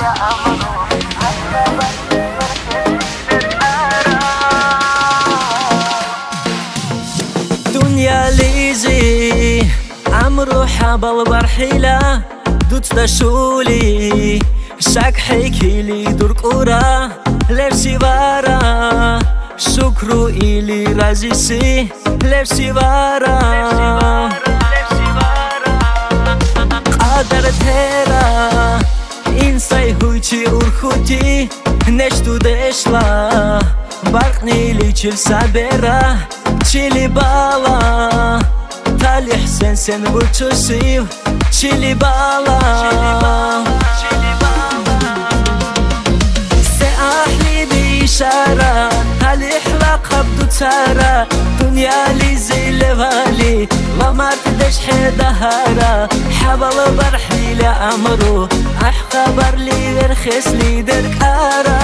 دنيا ليزي عمرو حبل برحيلة دوت دشولي شاك حيكي لي دور كورا لبسي بارا شكرو إلي رازيسي لبسي بارا قادر تيرا إنساي هوتي أورخوتي نشتو دشلا برقني لي تشيل سابيرا تشيلي بالا تالي حسن سن برتوسيو تشيلي بالا سأحلي بإشارة تالي حلاقة بدو تارا دنيا لي زي لفالي لا ما تدش حدهارا حبل برحي لأمرو أحخبر لي ورخص لي دركارا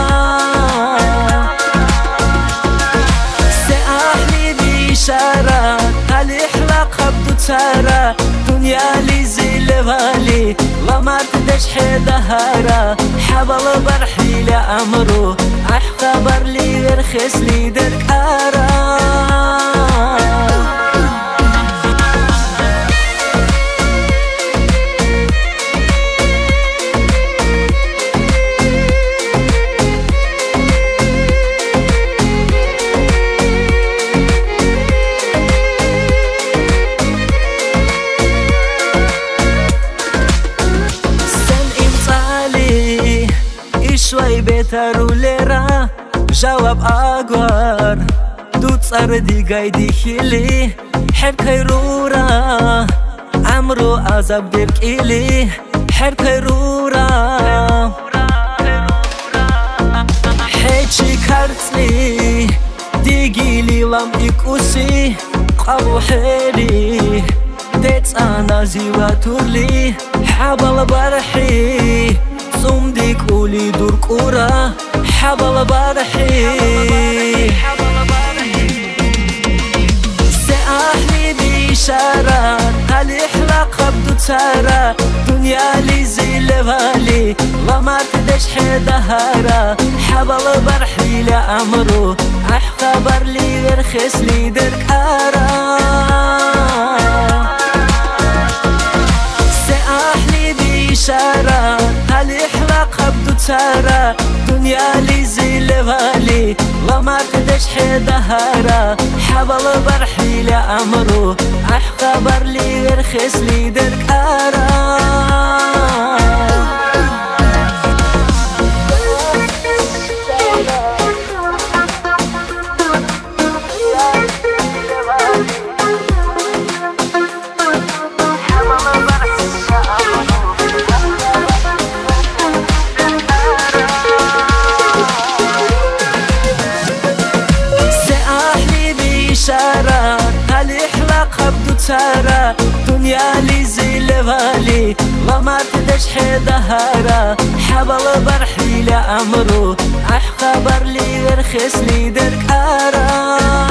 إشارة تالي حلاقة بدو تارا دنيا لي زي لفالي لا ما تدش حدهارا حبل برحي لأمرو أحخبر لي ورخص لي دركارا شوي بيتر وليرا جواب أقوار دوت صردي قايدي خيلي حب كيرورا عمرو عذاب ديرك إلي حب كيرورا حيتشي كارتلي ديجيلي لام إكوسي قابو حيلي ديت أنا زيواتولي حبل برحي صمدك قولي دور كورة حبل برحي سأحلي بإشارة تالي حلاقة بدو تارا دنيا لي زي لفالي لا ما تدش حدهارا حبل برحي لأمرو أحخبر لي ورخص لي دركارا سأحلي بإشارة تالي حلاقة بدو تارا دنيا لي زي لفالي لا ما تدش حدهارا حبل برحي لأمرو أحخبر لي ورخص لي دركارا تالي حلاقة بدو تارا دنيا لي زي لفالي لا ما تدش حدهارا حبل برحي لأمرو أحخبر لي ورخص لي دركارا